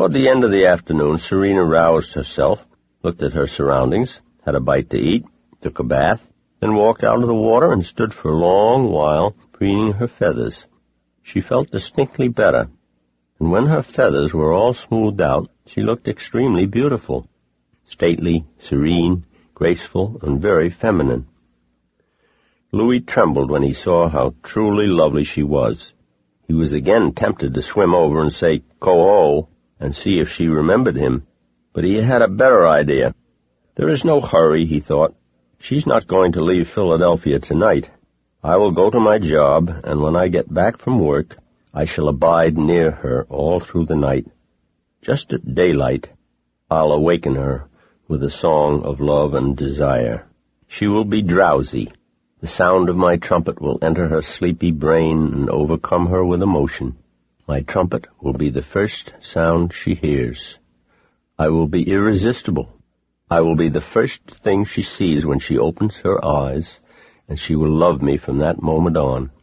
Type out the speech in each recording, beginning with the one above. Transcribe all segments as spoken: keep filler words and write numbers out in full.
Toward the end of the afternoon, Serena roused herself, looked at her surroundings, had a bite to eat, took a bath, then walked out of the water and stood for a long while preening her feathers. She felt distinctly better, and when her feathers were all smoothed out, she looked extremely beautiful, stately, serene, graceful, and very feminine. Louis trembled when he saw how truly lovely she was. He was again tempted to swim over and say, "Coho," and see if she remembered him, but he had a better idea. There is no hurry, he thought. She's not going to leave Philadelphia tonight. I will go to my job, and when I get back from work, I shall abide near her all through the night. Just at daylight, I'll awaken her with a song of love and desire. She will be drowsy. The sound of my trumpet will enter her sleepy brain and overcome her with emotion. My trumpet will be the first sound she hears. I will be irresistible. I will be the first thing she sees when she opens her eyes, and she will love me from that moment on.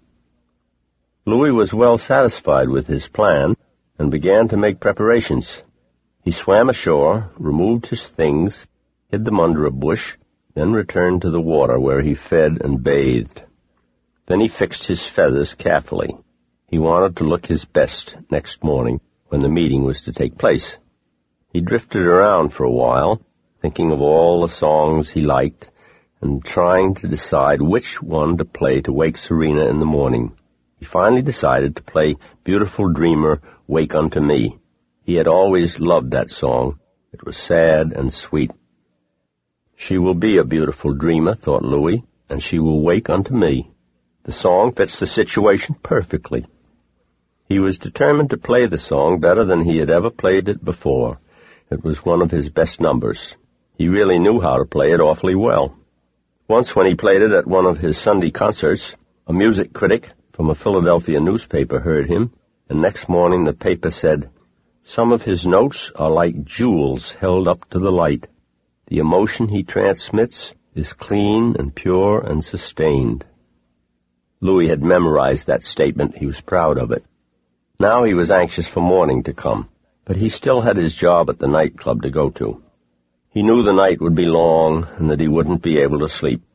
Louis was well satisfied with his plan and began to make preparations. He swam ashore, removed his things, hid them under a bush, then returned to the water where he fed and bathed. Then he fixed his feathers carefully. He wanted to look his best next morning when the meeting was to take place. He drifted around for a while, thinking of all the songs he liked and trying to decide which one to play to wake Serena in the morning. He finally decided to play Beautiful Dreamer, Wake Unto Me. He had always loved that song. It was sad and sweet. She will be a beautiful dreamer, thought Louis, and she will wake unto me. The song fits the situation perfectly. He was determined to play the song better than he had ever played it before. It was one of his best numbers. He really knew how to play it awfully well. Once when he played it at one of his Sunday concerts, a music critic from a Philadelphia newspaper heard him, and next morning the paper said, "Some of his notes are like jewels held up to the light. The emotion he transmits is clean and pure and sustained." Louis had memorized that statement. He was proud of it. Now he was anxious for morning to come, but he still had his job at the nightclub to go to. He knew the night would be long and that he wouldn't be able to sleep.